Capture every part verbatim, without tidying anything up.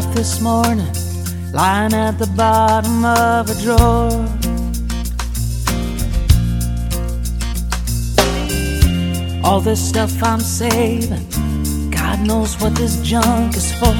left this morning, lying at the bottom of a drawer. All this stuff I'm saving, God knows what this junk is for.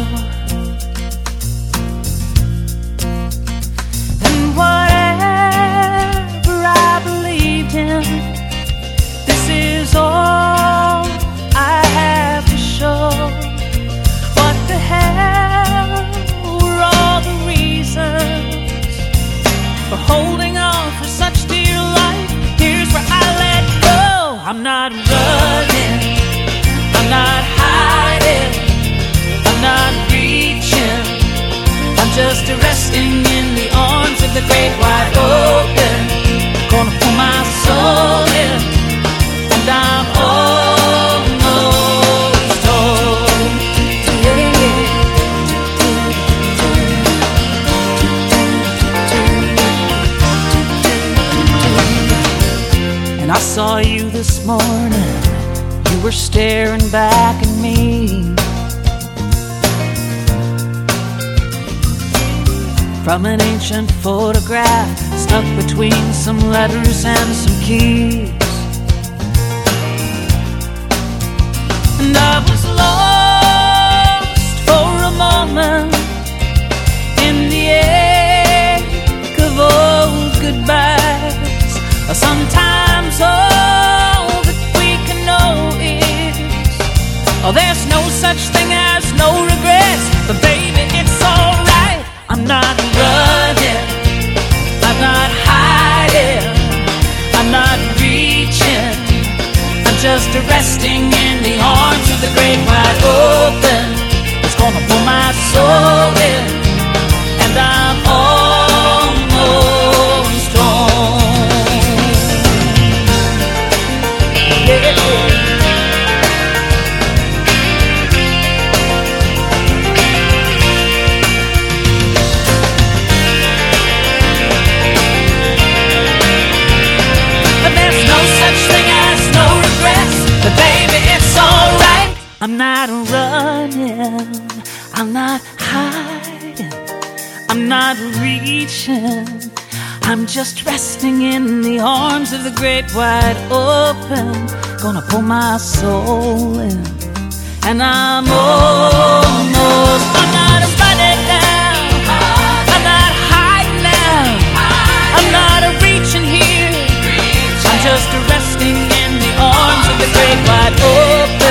And whatever I believed in, this is all I have to show. What the hell were all the reasons for holding on for such dear life? Here's where I let go. I'm not running, I'm not hiding, I'm not reaching, I'm just resting in the arms of the great wide open. Gonna pull my soul in, and I'm almost home. And I saw you this morning, you were staring back at me from an ancient photograph stuck between some letters and some keys. And I was lost for a moment in the ache of old goodbyes. Sometimes all that we can know is, oh, there's no such thing as no regrets. But baby, it's alright. I'm not running, I'm not hiding, I'm not reaching, I'm just resting in the arms of the great wide open. It's gonna pull my soul in, and I'm almost home. Yeah. I'm not running, I'm not hiding, I'm not reaching, I'm just resting in the arms of the great wide open. Gonna pull my soul in, and I'm almost, I'm not running now, I'm not hiding now, I'm not reaching here, I'm just resting in the arms of the great wide open.